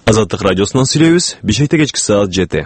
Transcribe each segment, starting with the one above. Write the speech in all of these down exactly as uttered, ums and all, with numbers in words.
Азаттык радиосунан сүйлөйбүз. Бишкекте кечки саат жети.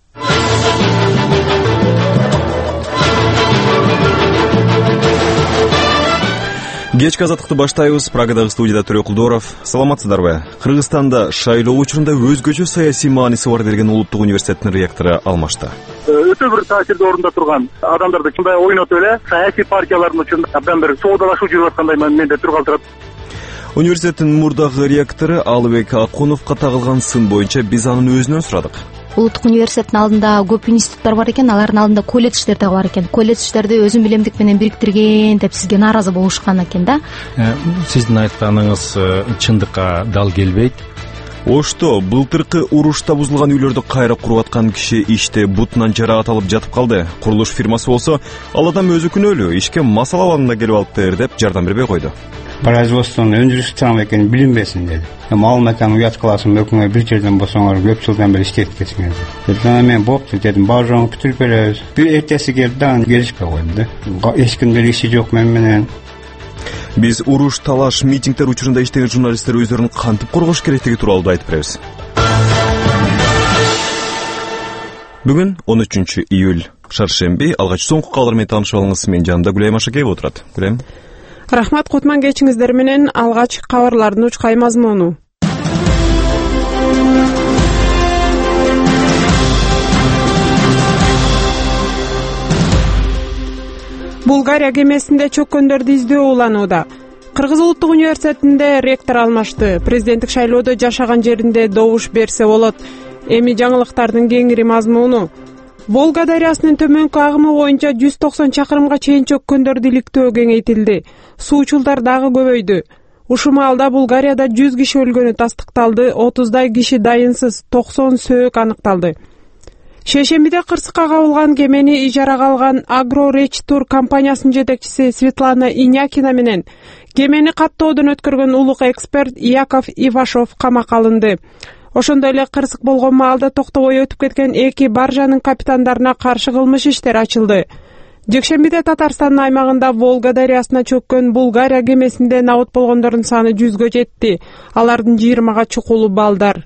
Кечки азаттыкты баштайбыз. Прагадагы студияда Төрө Кулдоров. Саламатсыздарбы? Кыргызстанда шайлоо учурунда өзгөчө саясий мааниси бар делген улуттук университеттин ректору алмашты. Өтө бир таасирдүү орунда турган адамдарды чындай ойнотуп эле саясий партиялардын үчүн абдан бир соодалашуу жүрүп аткандай менде тур калтырат. Университеттин мурдагы ректору Алыбек Акуновго тагылган сын боюнча биз анын өзүнөн сурадык. Улуттук университеттин алдында көп институттар бар экен, алардын алдында колледждер да бар экен. Колледждерди өзүн билимдик менен бириктирген деп сизге нааразы болушкан экен да. Сиздин айтканыңыз чындыкка дал келбейт. Ошто былтыркы урушта бузулган үйлөрдү кайра куруп аткан киши иште бутунан жаракат алып жатып калды. Курулуш фирмасы болсо, ал адам өзү күнөөлүү, ишке масала абагында келип алыптыр деп жардам бербей койду. Производствонун өндүрүш экенин билинбесин деди. Мал мекан уят кыласың, өкүңө бир жерден болсоңор көп жылдан бери иштеп кетсиңер деди. Жана мен болупту дедим, баарын бүтүрүп беребиз. Бир эртеси келди да, келишпей койду да. Эч кимдин иши жок мен менен. Биз уруш, талаш, митингдер учурунда иштеген журналисттер өздөрүн кантип коргош керектиги тууралуу айтып беребиз. Бүгүн он үчүнчү июль, шаршемби. Алгач соңку кабарлар менен таанышып алыңыз. Мен жанымда Гүлайым Ашакеева отурат. Гүлайым. Рахмат, кутман кечиңиздер менен. Алгач кабарлардын учкай мазмуну. Булгария кемесинде чөккөндөрдү издөө уланууда. Кыргыз улуттук университетинде ректор алмашты. Президенттик шайлоодо жашаган жеринде добуш берсе болот. Эми жаңылыктардын кеңири мазмуну. Волга дарыясынын төмөнкү агымы боюнча жүз токсон чакырымга чейин чөккөндөрдү иликтөө кеңейтилди. Суучулдар дагы көбөйдү. Ушул маалда Булгарияда жүз киши өлгөнү тастыкталды, отуздай киши дайынсыз, токсон сөөк аныкталды. Шешембиде кырсыкка кабылган кемени ижарага алган Агро Реч Тур компаниясынын жетекчиси Светлана Инякина менен кемени каттоодон өткөргөн улук эксперт Яков Ивашов камакка алынды. Ошондой эле кырсык болгон маалда токтобой өтүп кеткен эки баржанын капитандарына каршы кылмыш иштери ачылды. Жекшембиде Татарстандын аймагында Волга дарыясына чөккөн Булгария кемесинде набыт болгондордун саны жүзгө жетти. Алардын жыйырмага чукулу балдар.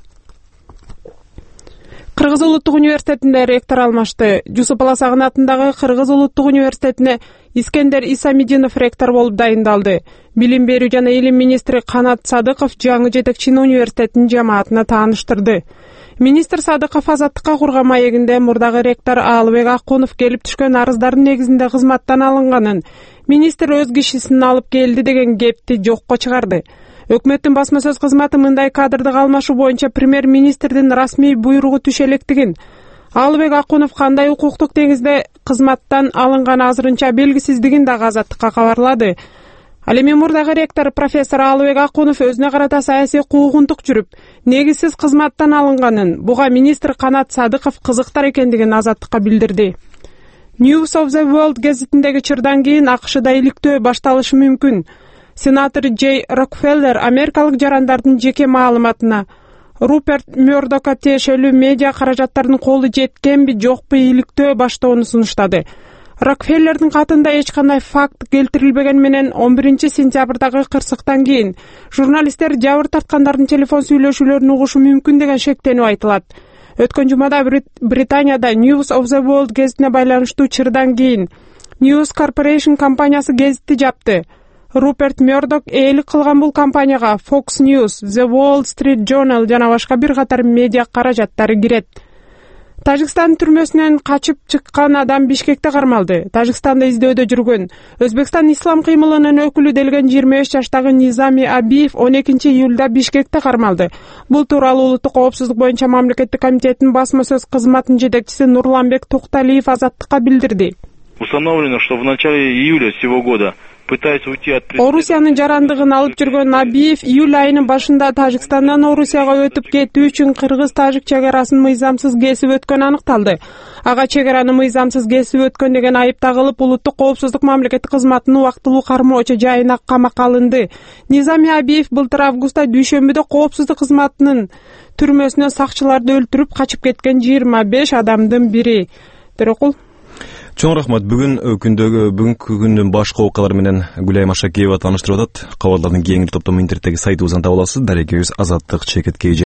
Кыргыз улуттук университетинде ректор алмашты. Жусуп Аласагын атындагы Кыргыз улуттук университетине Искендер Исамидинов ректор болуп дайындалды. Билим берүү жана илим министри Канат Садыков жаңы жетекчини университеттин жамаатына тааныштырды. Министр Садыков азаттыкка курган маегинде мурдагы ректор Алыбек Акунов келип түшкөн арыздардын негизинде кызматтан алынганын, министр өз кишисин алып келди деген кепти жокко чыгарды. Өкмөттүн басма сөз кызматы мындай кадрдык алмашуу боюнча премьер-министрдин расмий буйругу түшө электигин, Алыбек Акунов кандай укуктук негизде кызматтан алынганы азырынча белгисиздигин дагы азаттыкка кабарлады. Ал эми мурдагы ректор профессор Алыбек Акунов өзүнө карата саясий куугунтук жүрүп, негизсиз кызматтан алынганын, буга министр Канат Садыков кызыктар экендигин азаттыкка билдирди. News of the World гезитиндеги чырдан кийин АКШда иликтөө башталышы мүмкүн. Сенатор Джей Рокфеллер америкалык жарандардын жеке маалыматына Руперт Мёрдокко тиешелүү медиа каражаттардын колу жеткенби жокпу иликтөө баштоону сунуштады. Рокфеллердин катында эч кандай факт келтирилбеген менен он биринчи сентябрдагы кырсыктан кийин журналисттер жабыр тарткандардын телефон сүйлөшүүлөрүн угушу мүмкүн деген шектенүү айтылат. Өткөн жумада Британияда News of the World гезитине байланыштуу чырдан кийин News Corporation компаниясы гезитти жапты. Руперт Мёрдок ээлик кылган бул компанияга Fox News, The Wall Street Journal жана башка бир катар медиа каражаттары кирет. Тажикстан түрмөсүнөн качып чыккан адам Бишкекте кармалды. Тажикстанда издөөдө жүргөн Өзбекстан ислам кыймылынын өкүлү делген жыйырма беш жаштагы Низами Абиев он экинчи июлда Бишкекте кармалды. Бул тууралуу улуттук коопсуздук боюнча мамлекеттик комитеттин басма сөз кызматынын жетекчиси Нурланбек Тукталиев азаттыкка билдирди. Установлено, что в начале июля сего года Орусиянын жарандыгын алып жүргөн Абиев июль айынын башында Тажикстандан Орусияга өтүп кетүү үчүн кыргыз-тажик чегарасын мыйзамсыз кесип өткөнү аныкталды. Ага чегараны мыйзамсыз кесип өткөн деген айып тагылып, улуттук коопсуздук мамлекеттик кызматынын убактылуу кармоочу жайына камакка алынды. Низами Абиев былтыр августта Дүйшөмбүдө коопсуздук кызматынын түрмөсүнө сакчыларды өлтүрүп качып кеткен жыйырма беш адамдын бири. Төрөкул. Чоң рахмат. Бүгүн күндөгү бүгүнкү күндүн башка окуялары менен Гүлайым Ашакеева тааныштырып атат. Кабарлардын кеңири топтому интернеттеги сайтыбыздан таба аласыз. Дарегебиз азаттык чекит кей